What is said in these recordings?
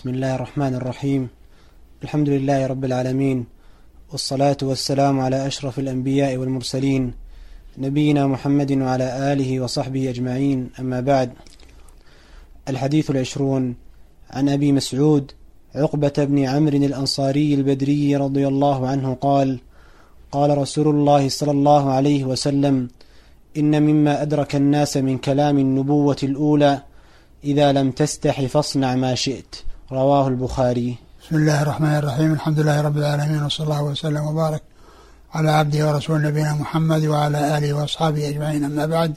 بسم الله الرحمن الرحيم. الحمد لله رب العالمين، والصلاة والسلام على أشرف الأنبياء والمرسلين نبينا محمد وعلى آله وصحبه أجمعين، أما بعد. الحديث 20 عن أبي مسعود عقبة بن عمرو الأنصاري البدري رضي الله عنه قال: قال رسول الله صلى الله عليه وسلم: إن مما أدرك الناس من كلام النبوة الأولى إذا لم تستح فاصنع ما شئت. رواه البخاري. بسم الله الرحمن الرحيم. الحمد لله رب العالمين، وصلى الله وسلم وبارك على عبده ورسول نبينا محمد وعلى آله وأصحابه أجمعين، أما بعد.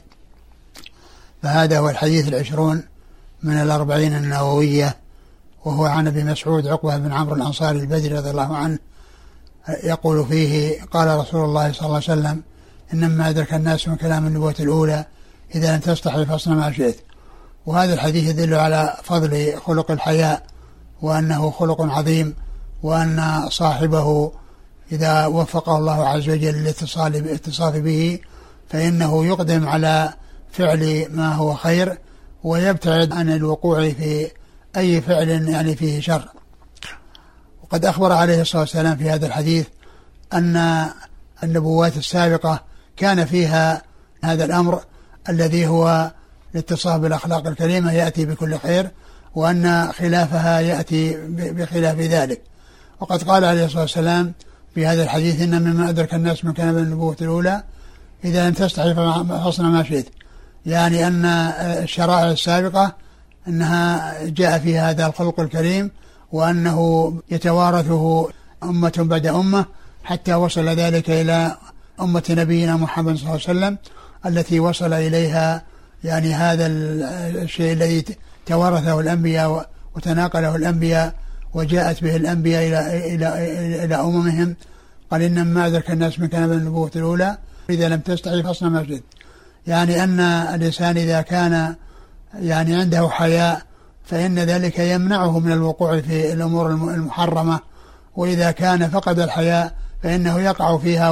فهذا هو الحديث 20 من 40 النووية، وهو عن أبي مسعود عقبة بن عمرو الأنصاري البدري رضي الله عنه، يقول فيه: قال رسول الله صلى الله عليه وسلم: إنما أدرك الناس من كلام النبوة الأولى إذا لم تستحي فاصنع ما شئت. وهذا الحديث يدل على فضل خلق الحياء، وأنه خلق عظيم، وأن صاحبه إذا وفقه الله عز وجل للاتصاف به فإنه يقدم على فعل ما هو خير، ويبتعد عن الوقوع في أي فعل يعني فيه شر. وقد أخبر عليه الصلاة والسلام في هذا الحديث أن النبوات السابقة كان فيها هذا الأمر الذي هو الاتصاف بالأخلاق الكريمة يأتي بكل خير، وأن خلافها يأتي بخلاف ذلك. وقد قال عليه الصلاة والسلام في هذا الحديث: إن مما أدرك الناس من كلام النبوة الأولى إذا لم تستحي فاصنع ما شئت. يعني أن الشرائع السابقة أنها جاء فيها هذا الخلق الكريم، وأنه يتوارثه أمة بعد أمة حتى وصل ذلك إلى أمة نبينا محمد صلى الله عليه وسلم، التي وصل إليها يعني هذا الشيء الذي توارثه الأنبياء وتناقله الأنبياء وجاءت به الأنبياء إلى أممهم. قال: إنما أدرك الناس من كلام النبوة الأولى إذا لم تستحي فاصنع ما شئت. يعني أن الإنسان إذا كان يعني عنده حياء فإن ذلك يمنعه من الوقوع في الأمور المحرمة، وإذا كان فقد الحياء فإنه يقع فيها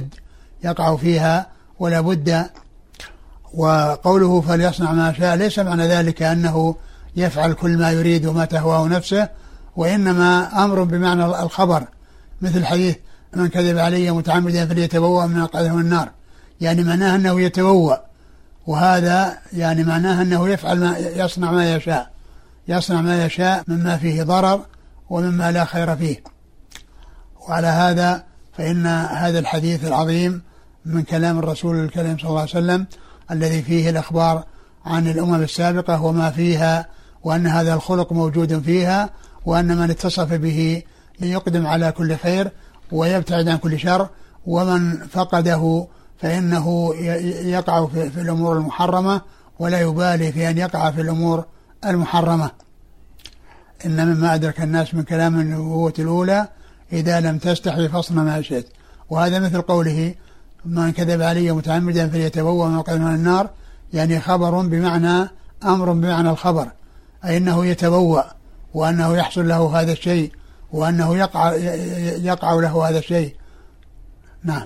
ولا بد. وقوله فليصنع ما شاء ليس معنى ذلك أنه يفعل كل ما يريد وما تهواه نفسه، وإنما أمر بمعنى الخبر، مثل حديث: من كذب علي متعمدا فليتبوأ من مقعده من النار. يعني معناه أنه يتبوأ، وهذا يعني معناه أنه يصنع ما يشاء مما فيه ضرر ومما لا خير فيه. وعلى هذا فإن هذا الحديث العظيم من كلام الرسول الكريم صلى الله عليه وسلم الذي فيه الأخبار عن الأمم السابقة وما فيها، وأن هذا الخلق موجود فيها، وأن من اتصف به يقدم على كل خير ويبتعد عن كل شر، ومن فقده فإنه يقع في الأمور المحرمة ولا يبالي في أن يقع في الأمور المحرمة. إن مما أدرك الناس من كلام النبوة الأولى إذا لم تستحي فاصنع ما شئت. وهذا مثل قوله: من كذب علي متعمدا فليتبوأ من مقعده من النار. يعني خبر بمعنى أمر بمعنى الخبر، أي أنه يتبوأ، وأنه يحصل له هذا الشيء، وأنه يقع له هذا الشيء. نعم.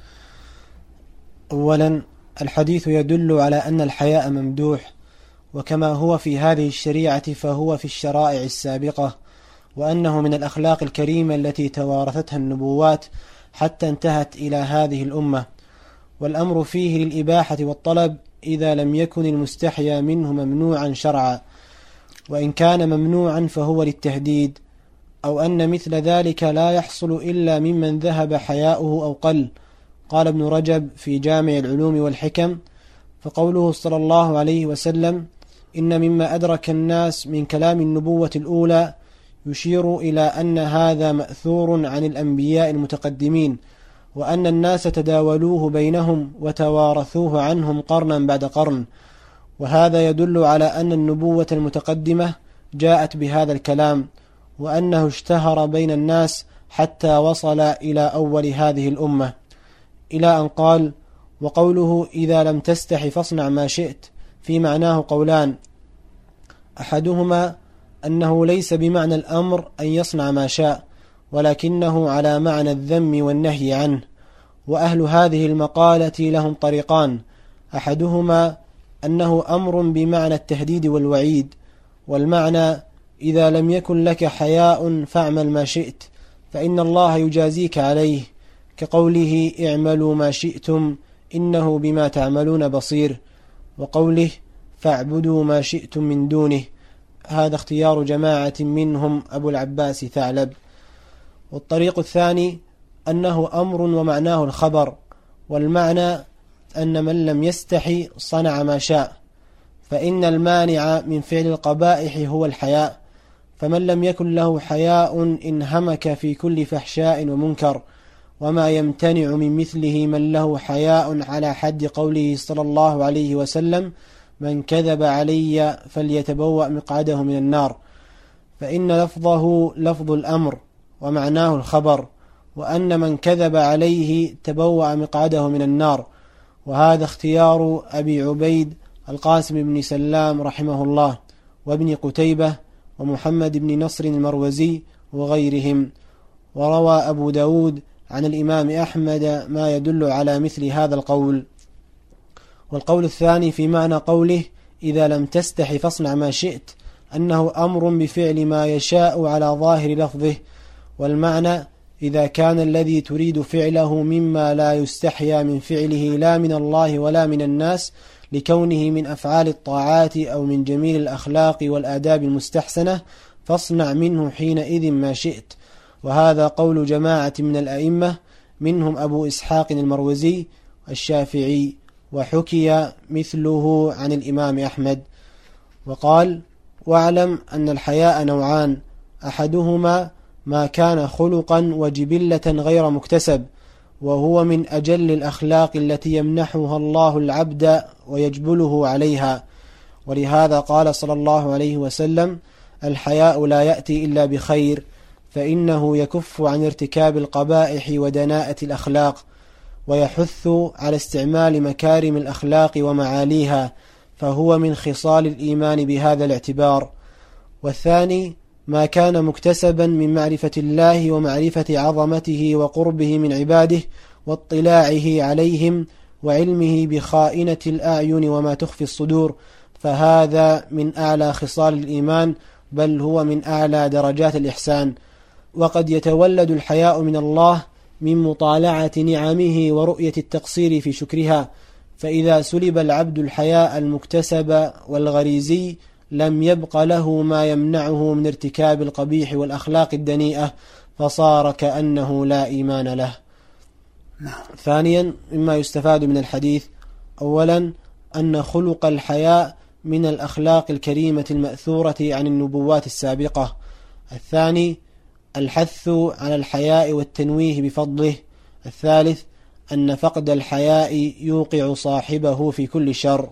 أولا، الحديث يدل على أن الحياء ممدوح، وكما هو في هذه الشريعة فهو في الشرائع السابقة، وأنه من الأخلاق الكريمة التي توارثتها النبوات حتى انتهت إلى هذه الأمة. والأمر فيه للإباحة والطلب إذا لم يكن المستحيا منه ممنوعا شرعا، وإن كان ممنوعا فهو للتهديد، أو أن مثل ذلك لا يحصل إلا ممن ذهب حياؤه أو قل. قال ابن رجب في جامع العلوم والحكم: فقوله صلى الله عليه وسلم: إن مما أدرك الناس من كلام النبوة الأولى يشير إلى أن هذا مأثور عن الأنبياء المتقدمين، وأن الناس تداولوه بينهم وتوارثوه عنهم قرنا بعد قرن. وهذا يدل على أن النبوة المتقدمة جاءت بهذا الكلام، وأنه اشتهر بين الناس حتى وصل إلى أول هذه الأمة، إلى أن قال: وقوله إذا لم تستحي فاصنع ما شئت في معناه قولان: أحدهما أنه ليس بمعنى الأمر أن يصنع ما شاء، ولكنه على معنى الذم والنهي عنه. وأهل هذه المقالة لهم طريقان: أحدهما أنه أمر بمعنى التهديد والوعيد، والمعنى إذا لم يكن لك حياء فاعمل ما شئت فإن الله يجازيك عليه، كقوله اعملوا ما شئتم إنه بما تعملون بصير، وقوله فاعبدوا ما شئتم من دونه. هذا اختيار جماعة منهم أبو العباس ثعلب. والطريق الثاني أنه أمر ومعناه الخبر، والمعنى أن من لم يستحي صنع ما شاء، فإن المانع من فعل القبائح هو الحياء، فمن لم يكن له حياء انهمك في كل فحشاء ومنكر، وما يمتنع من مثله من له حياء على حد قوله صلى الله عليه وسلم من كذب علي فليتبوأ مقعده من النار، فإن لفظه لفظ الأمر ومعناه الخبر، وأن من كذب عليه تبوأ مقعده من النار. وهذا اختيار أبي عبيد القاسم بن سلام رحمه الله، وابن قتيبة، ومحمد بن نصر المروزي وغيرهم. وروى أبو داود عن الإمام أحمد ما يدل على مثل هذا القول. والقول الثاني في معنى قوله إذا لم تستح فاصنع ما شئت أنه أمر بفعل ما يشاء على ظاهر لفظه، والمعنى إذا كان الذي تريد فعله مما لا يستحيا من فعله لا من الله ولا من الناس، لكونه من أفعال الطاعات أو من جميل الأخلاق والآداب المستحسنة، فاصنع منه حينئذ ما شئت. وهذا قول جماعة من الأئمة، منهم أبو إسحاق المروزي الشافعي، وحكي مثله عن الإمام أحمد. وقال واعلم أن الحياء نوعان، أحدهما ما كان خلقا وجبلة غير مكتسب، وهو من أجل الأخلاق التي يمنحها الله العبد ويجبله عليها، ولهذا قال صلى الله عليه وسلم الحياء لا يأتي إلا بخير، فإنه يكف عن ارتكاب القبائح ودناءة الأخلاق، ويحث على استعمال مكارم الأخلاق ومعاليها، فهو من خصال الإيمان بهذا الاعتبار. والثاني ما كان مكتسبا من معرفة الله ومعرفة عظمته وقربه من عباده واطلاعه عليهم وعلمه بخائنة الأعين وما تخفي الصدور، فهذا من أعلى خصال الإيمان، بل هو من أعلى درجات الإحسان. وقد يتولد الحياء من الله من مطالعة نعمه ورؤية التقصير في شكرها، فإذا سلب العبد الحياء المكتسب والغريزي لم يبق له ما يمنعه من ارتكاب القبيح والأخلاق الدنيئة، فصار كأنه لا إيمان له. ثانيا مما يستفاد من الحديث، أولا أن خلق الحياء من الأخلاق الكريمة المأثورة عن النبوات السابقة. الثاني الحث على الحياء والتنويه بفضله. الثالث أن فقد الحياء يوقع صاحبه في كل شر.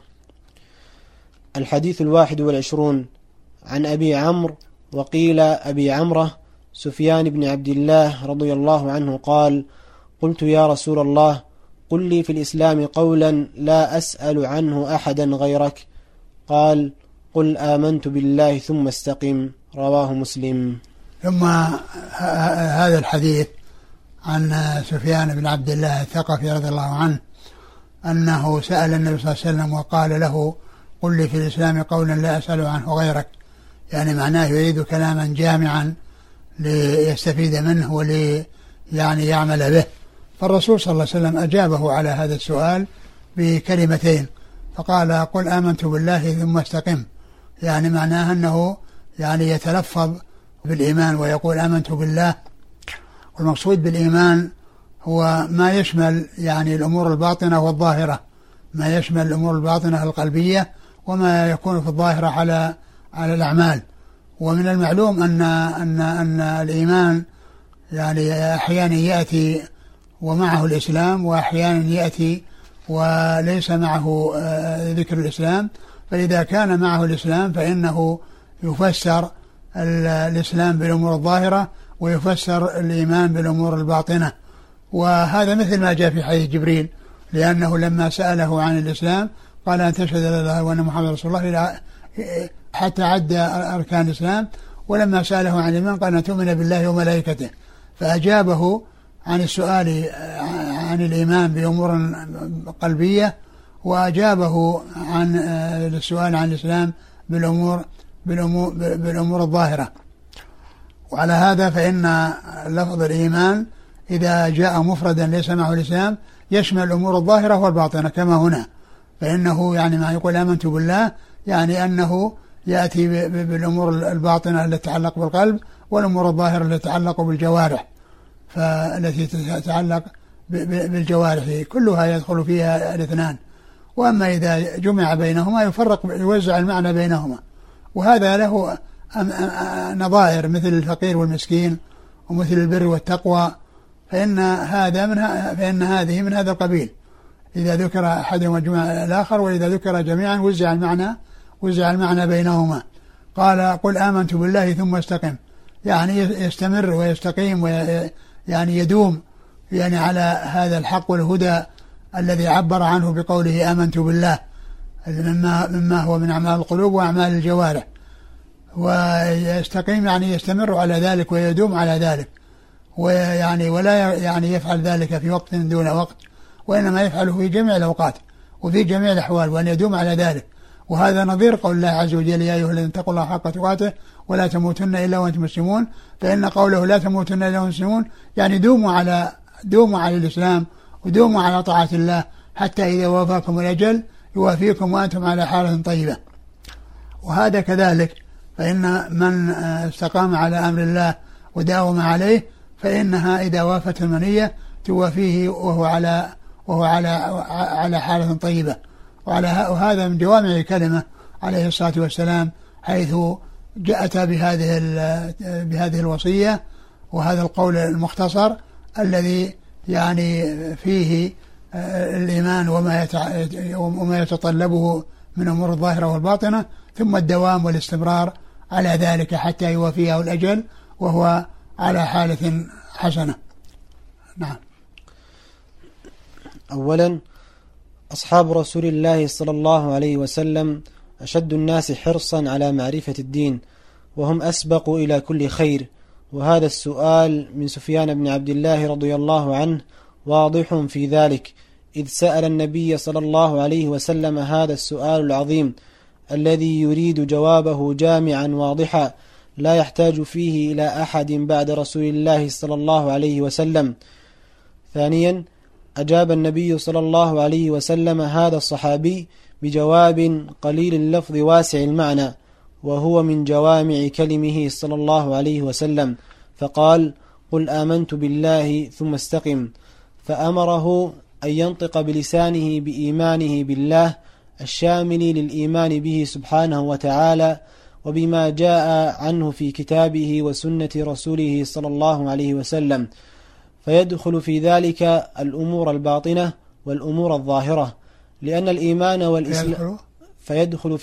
الحديث 21 عن أبي عمرو وقيل أبي عمرة سفيان بن عبد الله رضي الله عنه قال قلت يا رسول الله قل لي في الإسلام قولا لا أسأل عنه أحدا غيرك، قال قل آمنت بالله ثم استقم، رواه مسلم. ثم هذا الحديث عن سفيان بن عبد الله الثقفي رضي الله عنه أنه سأل النبي صلى الله عليه وسلم وقال له قل لي في الإسلام قولا لا أسأل عنه غيرك، يعني معناه يريد كلاما جامعا ليستفيد منه يعني يعمل به. فالرسول صلى الله عليه وسلم أجابه على هذا السؤال بكلمتين، فقال قل آمنت بالله ثم استقم، يعني معناه أنه يعني يتلفظ بالإيمان ويقول آمنت بالله. والمقصود بالإيمان هو ما يشمل يعني الأمور الباطنة والظاهرة، ما يشمل الأمور الباطنة القلبية وما يكون في الظاهرة على الأعمال. ومن المعلوم أن الإيمان يعني أحيانا يأتي ومعه الإسلام، وأحيانا يأتي وليس معه ذكر الإسلام، فإذا كان معه الإسلام فإنه يفسر الإسلام بالأمور الظاهرة ويفسر الإيمان بالأمور الباطنة. وهذا مثل ما جاء في حديث جبريل، لأنه لما سأله عن الإسلام قال أن تشهد لا إله إلا الله وأن محمد رسول الله حتى عد أركان الإسلام، ولما سأله عن الإيمان قال أن تؤمن بالله وملائكته، فأجابه عن السؤال عن الإيمان بأمور قلبية، وأجابه عن السؤال عن الإسلام بالأمور الظاهرة. وعلى هذا فإن لفظ الإيمان إذا جاء مفردا ليس معه الإسلام يشمل الأمور الظاهرة والباطنة كما هنا، فإنه يعني ما يقول آمنت بالله يعني أنه يأتي بالأمور الباطنة التي تتعلق بالقلب والأمور الظاهرة التي تتعلق بالجوارح، فالتي تتعلق بالجوارح كلها يدخل فيها الاثنان. وأما إذا جمع بينهما يفرق يوزع المعنى بينهما، وهذا له نظائر مثل الفقير والمسكين ومثل البر والتقوى، فإن هذه من هذا القبيل، إذا ذكر أحدهما جمع الآخر، وإذا ذكر جميعا وزع المعنى بينهما. قال قل آمنت بالله ثم استقم، يعني يستمر ويستقيم يعني يدوم يعني على هذا الحق والهدى الذي عبر عنه بقوله آمنت بالله، مما هو من أعمال القلوب وأعمال الجوارح، ويستقيم يعني يستمر على ذلك ويدوم على ذلك، ويعني ولا يعني يفعل ذلك في وقت دون وقت، وإنما يفعله في جميع الأوقات وفي جميع الأحوال، وأن يدوم على ذلك. وهذا نظير قول الله عز وجل يا أيها الذين اتقوا الله حق تقاته ولا تموتن إلا وأنتم مسلمون، فإن قوله لا تموتن إلا وأنتم مسلمون يعني دوموا على الإسلام ودوموا على طاعة الله حتى إذا وافاكم الأجل يوافيكم وأنتم على حالة طيبة. وهذا كذلك، فإن من استقام على أمر الله وداوم عليه فإنها إذا وافت المنية توافيه وهو على حالة طيبة. وهذا من جوامع الكلمة عليه الصلاة والسلام، حيث جاءت بهذه الوصية وهذا القول المختصر الذي يعني فيه الإيمان وما يتطلبه من أمور الظاهرة والباطنة، ثم الدوام والاستمرار على ذلك حتى يوافيه الأجل وهو على حالة حسنة. نعم. أولا، أصحاب رسول الله صلى الله عليه وسلم أشد الناس حرصا على معرفة الدين، وهم أسبقوا إلى كل خير. وهذا السؤال من سفيان بن عبد الله رضي الله عنه واضح في ذلك، إذ سأل النبي صلى الله عليه وسلم هذا السؤال العظيم الذي يريد جوابه جامعا واضحا لا يحتاج فيه إلى أحد بعد رسول الله صلى الله عليه وسلم. ثانيا، أجاب النبي صلى الله عليه وسلم هذا الصحابي بجواب قليل اللفظ واسع المعنى، وهو من جوامع كلمه صلى الله عليه وسلم، فقال قل آمنت بالله ثم استقم، فأمره أن ينطق بلسانه بإيمانه بالله الشامل للإيمان به سبحانه وتعالى وبما جاء عنه في كتابه وسنة رسوله صلى الله عليه وسلم، فيدخل في ذلك الأمور الباطنة والأمور الظاهرة، لأن الإيمان والإسلام فيدخل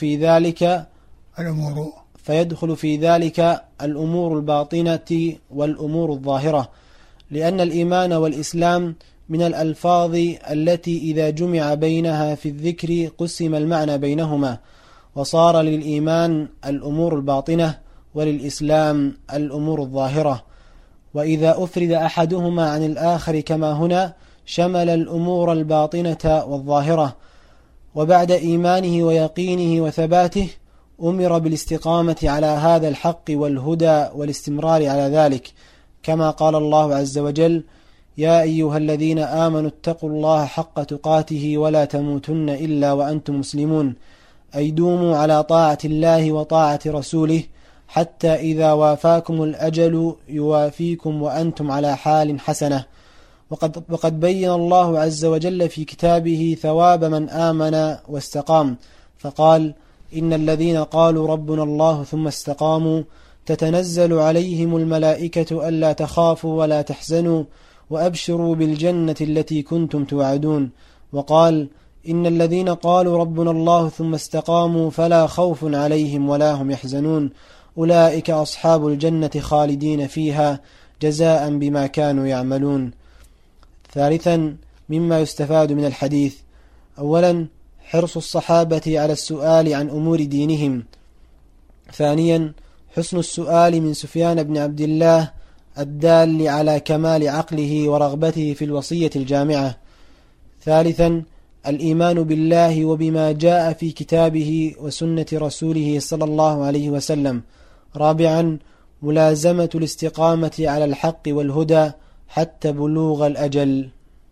في ذلك الأمور الباطنة والأمور الظاهرة، لأن الإيمان والإسلام من الألفاظ التي إذا جمع بينها في الذكر قسم المعنى بينهما، وصار للإيمان الأمور الباطنة وللإسلام الأمور الظاهرة. وإذا أفرد أحدهما عن الآخر كما هنا شمل الأمور الباطنة والظاهرة. وبعد إيمانه ويقينه وثباته أمر بالاستقامة على هذا الحق والهدى والاستمرار على ذلك، كما قال الله عز وجل يا أيها الذين آمنوا اتقوا الله حق تقاته ولا تموتن إلا وأنتم مسلمون، أي دوموا على طاعة الله وطاعة رسوله حتى إذا وافاكم الأجل يوافيكم وأنتم على حال حسنة. وقد بين الله عز وجل في كتابه ثواب من آمن واستقام، فقال إن الذين قالوا ربنا الله ثم استقاموا تتنزل عليهم الملائكة ألا تخافوا ولا تحزنوا وأبشروا بالجنة التي كنتم توعدون. وقال إن الذين قالوا ربنا الله ثم استقاموا فلا خوف عليهم ولا هم يحزنون أولئك أصحاب الجنة خالدين فيها جزاء بما كانوا يعملون. ثالثا، مما يستفاد من الحديث: أولا، حرص الصحابة على السؤال عن أمور دينهم. ثانيا، حسن السؤال من سفيان بن عبد الله الدال على كمال عقله ورغبته في الوصية الجامعة. ثالثا، الإيمان بالله وبما جاء في كتابه وسنة رسوله صلى الله عليه وسلم. رابعا ملازمة الاستقامة على الحق والهدى حتى بلوغ الأجل.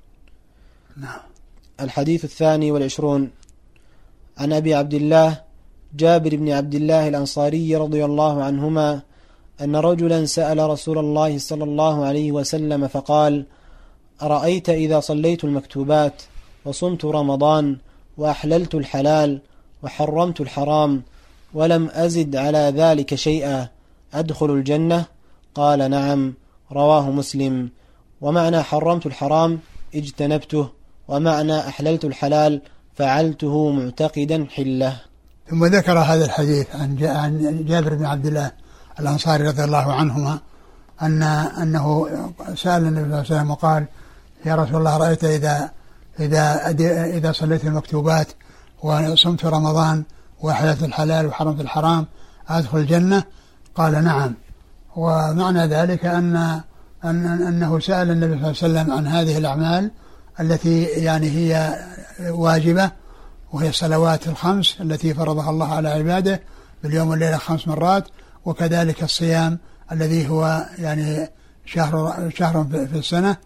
الحديث 22 عن أبي عبد الله جابر بن عبد الله الأنصاري رضي الله عنهما أن رجلا سأل رسول الله صلى الله عليه وسلم فقال: أرأيت إذا صليت المكتوبات وصمت رمضان وأحللت الحلال وحرمت الحرام ولم أزد على ذلك شيئا أدخل الجنة؟ قال: نعم. رواه مسلم. ومعنى حرمت الحرام اجتنبته، ومعنى أحللت الحلال فعلته معتقدا حله. ثم ذكر هذا الحديث عن جابر بن عبد الله الأنصاري رضي الله عنهما أنه سأل النبي صلى الله عليه وسلم وقال: يا رسول الله، رأيت إذا صليت المكتوبات وصمت رمضان وأحللت الحلال وحرمت الحرام أدخل الجنة؟ قال: نعم. ومعنى ذلك أنه سأل النبي صلى الله عليه وسلم عن هذه الأعمال التي يعني هي واجبة، وهي الصلوات الخمس التي فرضها الله على عباده باليوم والليلة 5 مرات، وكذلك الصيام الذي هو يعني شهر في السنة.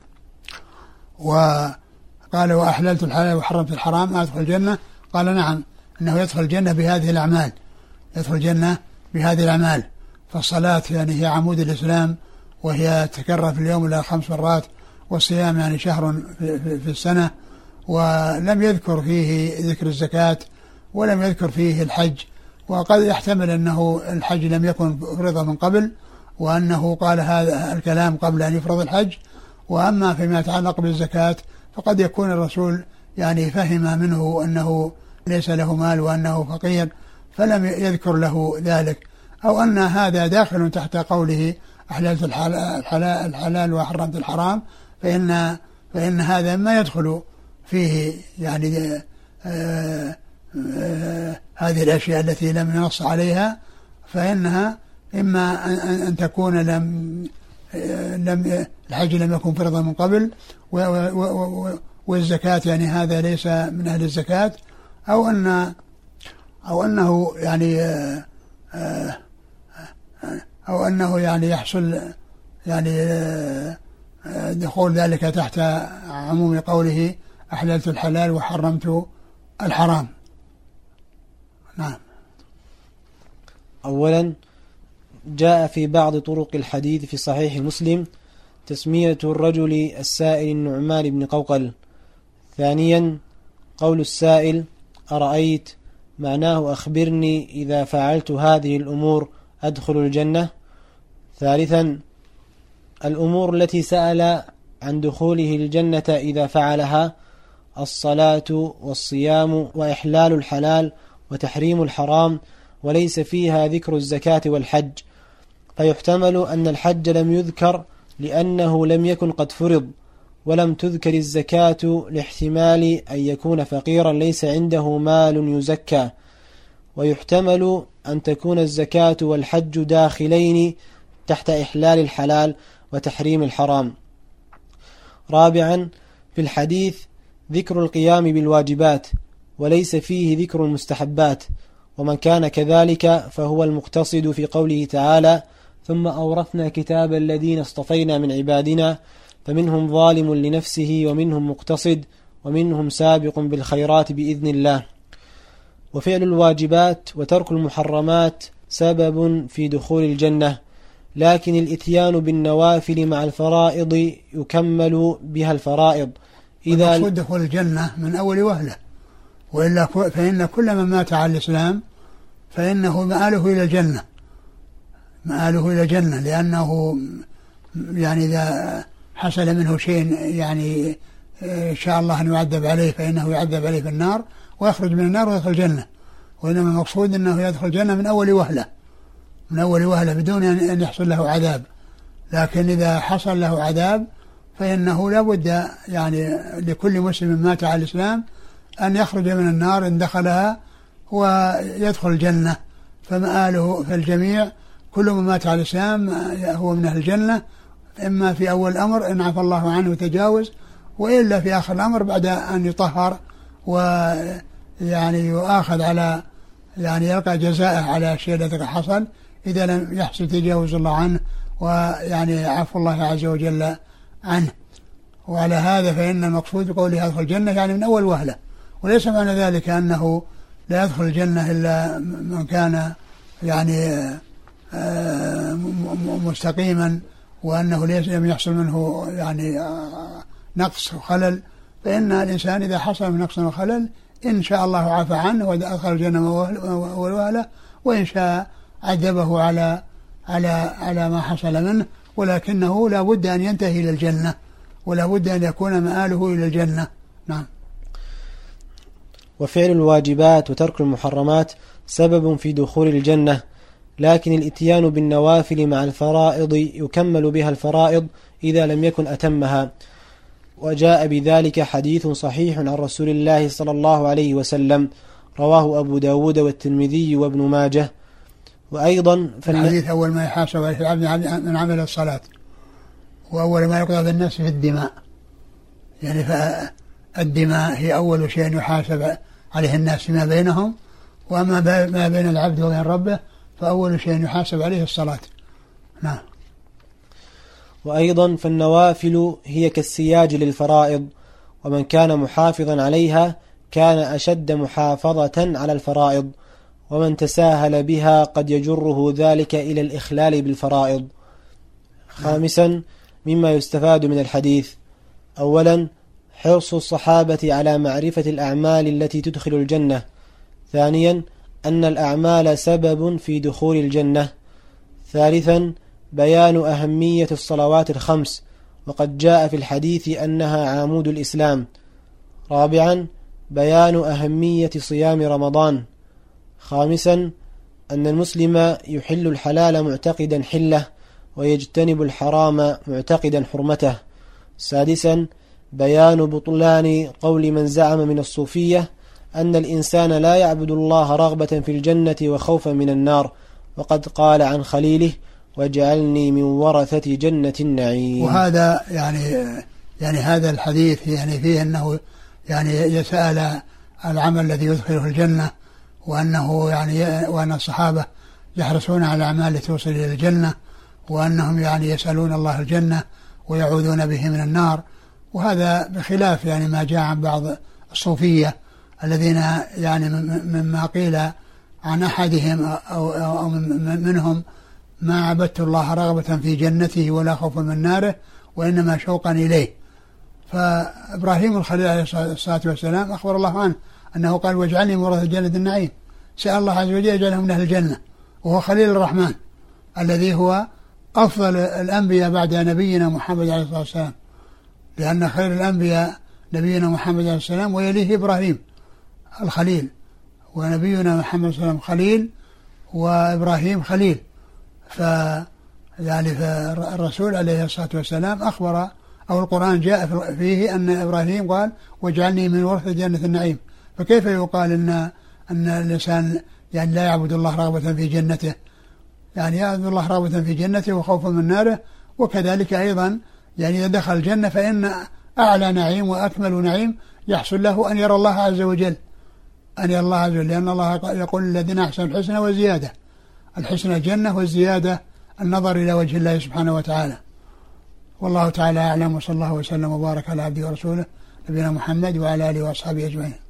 وقال: وأحللت الحلال وحرمت الحرام أدخل الجنة؟ قال: نعم، أنه يدخل الجنة بهذه الأعمال، يدخل الجنة بهذه الأعمال. فالصلاة يعني هي عمود الإسلام، وهي تكرر في اليوم إلى 5 مرات، والصيام يعني شهر في السنة. ولم يذكر فيه ذكر الزكاة، ولم يذكر فيه الحج، وقد يحتمل أنه الحج لم يكن فرض من قبل، وأنه قال هذا الكلام قبل أن يفرض الحج. وأما فيما يتعلق بالزكاة فقد يكون الرسول يعني فهم منه أنه ليس له مال وأنه فقير فلم يذكر له ذلك، أو أن هذا داخل تحت قوله أحللت الحلال وحرمت الحرام، فإن هذا ما يدخل فيه يعني هذه الأشياء التي لم ينص عليها، فإنها إما أن تكون الحج لم يكن فرضا من قبل، والزكاة يعني هذا ليس من أهل الزكاة، أو أنه يعني يحصل يعني دخول ذلك تحت عموم قوله أحللت الحلال وحرمت الحرام. نعم. أولا جاء في بعض طرق الحديث في صحيح مسلم تسمية الرجل السائل النعمان بن قوقل. ثانيا قول السائل أرأيت، معناه أخبرني إذا فعلت هذه الأمور أدخل الجنة. ثالثا الأمور التي سأل عن دخوله الجنة إذا فعلها: الصلاة والصيام وإحلال الحلال وتحريم الحرام، وليس فيها ذكر الزكاة والحج، فيحتمل أن الحج لم يذكر لأنه لم يكن قد فرض، ولم تذكر الزكاة لاحتمال أن يكون فقيرا ليس عنده مال يزكى، ويحتمل أن تكون الزكاة والحج داخلين تحت إحلال الحلال وتحريم الحرام. رابعا في الحديث ذكر القيام بالواجبات، وليس فيه ذكر المستحبات، ومن كان كذلك فهو المقتصد في قوله تعالى: ثم أورثنا كتاب الذين اصطفينا من عبادنا فمنهم ظالم لنفسه ومنهم مقتصد ومنهم سابق بالخيرات بإذن الله. وفعل الواجبات وترك المحرمات سبب في دخول الجنة، لكن الإتيان بالنوافل مع الفرائض يكمل بها الفرائض. إذا المقصود دخول الجنة من أول وهلة، وإلا فإن كل من مات على الإسلام فإنه مآله إلى الجنة، مآله إلى الجنة، لأنه يعني إذا حصل منه شيء يعني إن شاء الله أن يعذب عليه فإنه يعذب عليه في النار ويخرج من النار ويدخل الجنة. وإنما المقصود أنه يدخل الجنة من أول وهلة، من أول وهلة بدون أن يحصل له عذاب. لكن إذا حصل له عذاب فإنه لا بد يعني لكل مسلم مات على الإسلام أن يخرج من النار إن دخلها ويدخل الجنة. فمآله في الجميع كل من مات على الإسلام هو من أهل الجنة، إما في أول الأمر إن عفى الله عنه وتجاوز، وإلا في آخر الأمر بعد أن يطهر ويعني يؤاخذ على يعني يلقى جزاءه على الشيء الذي حصل إذا لم يحصل تجاوز الله عنه ويعني عفو الله عز وجل عنه. وعلى هذا فإن المقصود بقوله يدخل الجنة يعني من أول وهلة، وليس معنى ذلك أنه لا يدخل الجنة إلا من كان يعني مستقيما وأنه لم يحصل منه يعني نقص وخلل، فإن الإنسان إذا حصل من نقص وخلل إن شاء الله عفى عنه وأدخل الجنة والوهلة، وإن شاء عذبه على ما حصل منه، ولكنه لا بد أن ينتهي إلى الجنة ولا بد أن يكون مآله إلى الجنة. نعم. وفعل الواجبات وترك المحرمات سبب في دخول الجنة، لكن الاتيان بالنوافل مع الفرائض يكمل بها الفرائض إذا لم يكن أتمها، وجاء بذلك حديث صحيح عن رسول الله صلى الله عليه وسلم رواه أبو داود والترمذي وابن ماجه. وأيضا الحديث أول ما يحاسب عليه العبد من عمل الصلاة، وأول ما يقضى في الناس في الدماء، يعني فالدماء هي أول شيء يحاسب عليه الناس فيما بينهم، وأما ما بين العبد وبين ربه فأول شيء يحاسب عليه الصلاة. نعم. وأيضا فالنوافل هي كالسياج للفرائض، ومن كان محافظا عليها كان أشد محافظة على الفرائض، ومن تساهل بها قد يجره ذلك إلى الإخلال بالفرائض. خامسا مما يستفاد من الحديث: أولا حرص الصحابة على معرفة الأعمال التي تدخل الجنة. ثانيا أن الأعمال سبب في دخول الجنة. ثالثا بيان أهمية الصلوات الخمس، وقد جاء في الحديث أنها عمود الإسلام. رابعا بيان أهمية صيام رمضان. خامسا أن المسلم يحل الحلال معتقدا حله، ويجتنب الحرام معتقدا حرمته. سادسا بيان بطلان قول من زعم من الصوفية أن الإنسان لا يعبد الله رغبة في الجنة وخوفا من النار، وقد قال عن خليله: واجعلني من ورثة جنة النعيم. وهذا يعني هذا الحديث يعني فيه أنه يعني يسأل العمل الذي يدخله الجنة، وأنه يعني وأن الصحابة يحرصون على الأعمال التي توصل إلى الجنة، وأنهم يعني يسألون الله الجنة ويعوذون به من النار. وهذا بخلاف يعني ما جاء عن بعض الصوفية الذين يعني مما قيل عن أحدهم أو منهم: ما عبدت الله رغبة في جنته ولا خوفا من ناره وإنما شوقا إليه. فإبراهيم الخليل عليه الصلاة والسلام أخبر الله عنه أنه قال: واجعلني من ورثة جنة النعيم. سأل الله عز وجل يجعله من أهل الجنة، وهو خليل الرحمن الذي هو أفضل الأنبياء بعد نبينا محمد عليه الصلاة والسلام، لأن خير الأنبياء نبينا محمد عليه الصلاة والسلام، ويليه إبراهيم الخليل، ونبينا محمد صلى الله عليه وسلم خليل وإبراهيم خليل. يعني فالرسول عليه الصلاة والسلام أخبر، أو القرآن جاء فيه أن إبراهيم قال: واجعلني من ورثة جنة النعيم. فكيف يقال أن الإنسان يعني لا يعبد الله رغبة في جنته؟ يعني يعبد الله رغبة في جنته وخوفا من ناره. وكذلك أيضا يعني إذا دخل الجنة فإن أعلى نعيم وأكمل نعيم يحصل له أن يرى الله عز وجل، أن يرى الله عز وجل، لأن الله يقول: الذين أحسنوا الحسنى وزيادة. الحسنى الجنة، والزيادة النظر إلى وجه الله سبحانه وتعالى. والله تعالى أعلم، وصلى الله وسلم وبارك على عبده ورسوله نبينا محمد وعلى آله وأصحابه أجمعين.